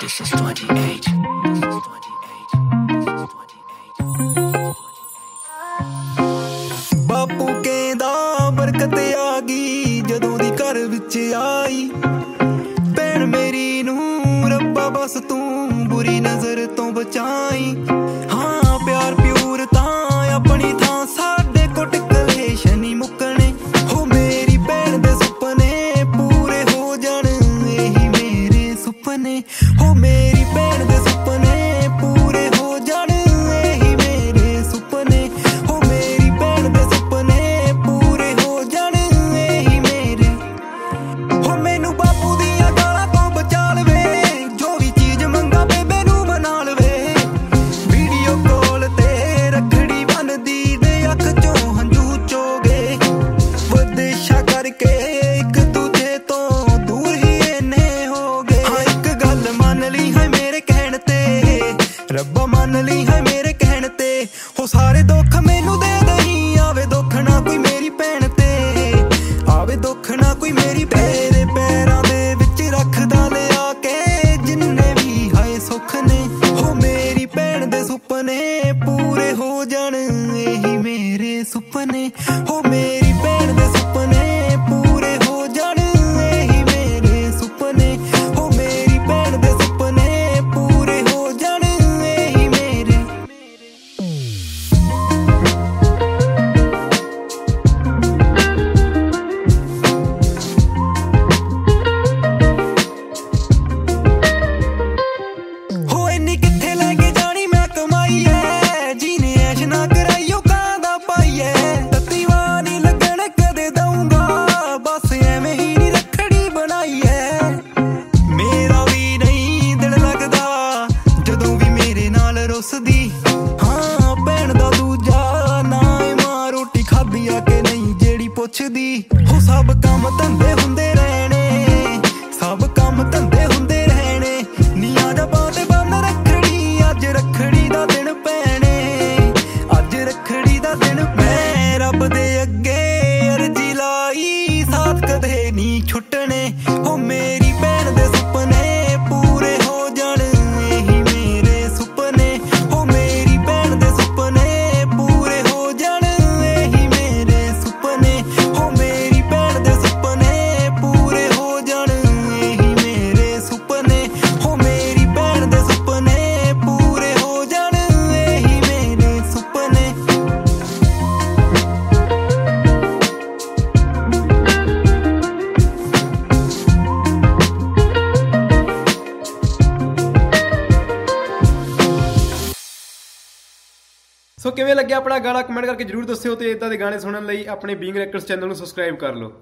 This is 28. ਬਾਪੂ ਕਹਿੰਦਾ ਬਰਕਤ ਆ ਗਈ ਜਦੋਂ ਦੀ ਘਰ ਵਿੱਚ ਆਈ। ਭੈਣ ਮੇਰੀ ਨੂੰ ਰੱਬਾ ਬਸ ਤੂੰ ਬੁਰੀ ਨਜ਼ਰ ਤੋਂ ਬਚਾਈ। ਹਾਂ ਪਿਆਰ ਪਿਊਰ ਤਾਂ ਆਪਣੀ ਥਾਂ, ਸਾਡੇ ਕੋਟ ਕਲੇਸ਼ ਨਹੀਂ ਮੁੱਕਣੇ। ਹੋ ਮੇਰੀ ਭੈਣ ਦੇ ਸੁਪਨੇ ਪੂਰੇ ਹੋ ਜਾਣ, ਇਹੀ ਮੇਰੇ ਸੁਪਨੇ। ਹੋ ਮੇਰੀ ਭੈਣ ਦੇ ਸੁਪਨੇ ਪੂਰੇ ਹੋ ਜਾਣ, ਇਹੀ ਮੇਰੇ ਸੁਪਨੇ। ਹੋ ਮੇਰੀ ਭੈਣ ਦੇ ਸੁਪਨੇ ਪੂਰੇ ਹੋ ਜਾਣ, ਇਹੀ ਮੇਰੇ। ਹੋ ਮੈਨੂੰ ਬਾਪੂ ਦੀਆਂ ਗਾਲਾਂ ਤੋਂ ਬਚਾ ਲਵੇ, ਜੋ ਵੀ ਚੀਜ਼ ਮੰਗਾ ਬੇਬੇ ਨੂੰ ਮਨਾ ਲਵੇ। ਵੀਡੀਓ ਕਾਲ ਤੇ ਰੱਖੜੀ ਬੰਨਦੀ ਦੇ ਅੱਖ ਚੋਂ ਹੰਝੂ ਚੋਗੇ। ਵਿਦੇਸ਼ਾਂ ਕਰਕੇ ਇੱਕ ਦੂਜੇ ਤੋਂ ਦੂਰ ਹੀ ਇੰਨੇ ਹੋ ਗਏ। ਹਾਂ ਇੱਕ ਗੱਲ ਮੰਨ ਲਈ ਹੈ ਮੇਰੇ ਕਹਿਣ ਤੇ, ਰੱਬਾ ਮੰਨ ਲਈ ਹੈ ਮੇਰੇ ਕਹਿਣ ਤੇ। ਹੋ ਸਾਰੇ ਦੁੱਖ ਮੈਨੂੰ ਦੇ ਦਈ, ਆਵੇ ਦੁੱਖ ਨਾ ਕੋਈ ਮੇਰੀ ਭੈਣ ਤੇ, ਆਵੇ ਦੁੱਖ ਨਾ ਕੋਈ ਮੇਰੀ। ਤੇਰੇ ਪੈਰਾਂ ਦੇ ਵਿੱਚ ਰੱਖਦਾ ਲਿਆ ਕੇ ਜਿੰਨੇ ਵੀ ਹਾਏ ਸੁੱਖ ਨੇ। ਹੋ ਮੇਰੀ ਭੈਣ ਦੇ ਸੁਪਨੇ ਪੂਰੇ ਹੋ ਜਾਣ, ਇਹੀ ਮੇਰੇ ਸੁਪਨੇ। ਹੋ ਮੇਰੀ ਭੈਣ ਦੇ ਸੁਪਨੇ ਪੂਰੇ ਹੋ ਜਾਣ, ਇਹੀ ਮੇਰੇ ਸੁਪਨੇ। ਹੋ ਮੇਰੀ ਭੈਣ ਦੇ ਸੁਪਨੇ ਪੂਰੇ ਹੋ ਜਾਣ, ਇਹੀ ਮੇਰੇ। ਹੋ ਇੰਨੀ ਕਿੱਥੇ ਲੈ ਕੇ ਜਾਣੀ ਮੈਂ ਕਮਾਈ ਐ, ਜੀਨੇ ਐਸ਼ ਨਾ ਕਰਾਈਓ ਕਾਹਦਾ ਪਾਈਏ। ਤਤੀਵਾ ਨੀ ਲੱਗਣ ਕਦੇ ਦਊਂਗਾ, ਬਸ ਐਵੇਂ ਹੀ ਨੀ ਰੱਖੜੀ ਬਣਾਈ ਐ। ਮੇਰਾ ਵੀ ਨਹੀਂ ਦਿਲ ਲੱਗਦਾ ਜਦੋਂ ਵੀ ਮੇਰੇ ਨਾਲ ਰੁੱਸਦੀ। ਹਾਂ ਭੈਣ ਦਾ ਦੂਜਾ ਨਾ ਏ ਮਾਂ, ਰੋਟੀ ਖਾਧੀ ਆ ਕਿ ਨਹੀਂ ਜਿਹੜੀ ਪੁੱਛਦੀ। ਹੋ ਸਭ ਕੰਮ ਧੰਦੇ ਹੁੰਦੇ ਰਹਿਣੇ, ਸਭ ਕੰਮ ਧੰਦੇ ਹੁੰਦੇ ਰਹਿਣੇ। ਨੀ ਆ ਜਾ ਬਾਂਹ ਤੇ ਬੰਨ ਰੱਖੜੀ, ਅੱਜ ਰੱਖੜੀ ਦਾ ਦਿਨ ਭੈਣੇ, ਅੱਜ ਰੱਖੜੀ ਦਾ ਦਿਨ। ਮੈਂ ਰੱਬ ਦੇ ਅੱਗੇ ਅਰਜੀ ਲਾਈ, ਸਾਥ ਕਦੇ ਨੀ ਛੁੱਟਣੇ। ਹੋ ਮੇਰੀ ਭੈਣ ਦੇ ਸੁਪਨੇ ਪੂਰੇ ਹੋ ਜਾਣ, ਇਹੀ ਮੇਰੇ ਸੁਪਨੇ। ਹੋ ਮੇਰੀ ਭੈਣ ਦੇ ਸੁਪਨੇ ਪੂਰੇ ਹੋ ਜਾਣ, ਇਹੀ ਮੇਰੇ ਸੁਪਨੇ। ਹੋ ਮੇਰੀ ਭੈਣ ਦੇ ਸੁਪਨੇ ਪੂਰੇ ਹੋ ਜਾਣ, ਇਹੀ ਮੇਰੇ ਸੁਪਨੇ। ਹੋ ਮੇਰੀ ਭੈਣ ਦੇ ਸੁਪਨੇ ਪੂਰੇ ਹੋ ਜਾਣ, ਇਹੀ ਮੇਰੇ ਸੁਪਨੇ। ਸੋ ਕਿਵੇਂ ਲੱਗਿਆ ਆਪਣਾ ਗਾਣਾ ਕਮੈਂਟ ਕਰਕੇ ਜਰੂਰ ਦੱਸਿਓ, ਤੇ ਇਦਾਂ ਦੇ ਗਾਣੇ ਸੁਣਨ ਲਈ ਆਪਣੇ ਬੀਇੰਗ ਰੈਕਰਡਸ ਚੈਨਲ ਨੂੰ ਸਬਸਕ੍ਰਾਈਬ ਕਰ ਲਓ।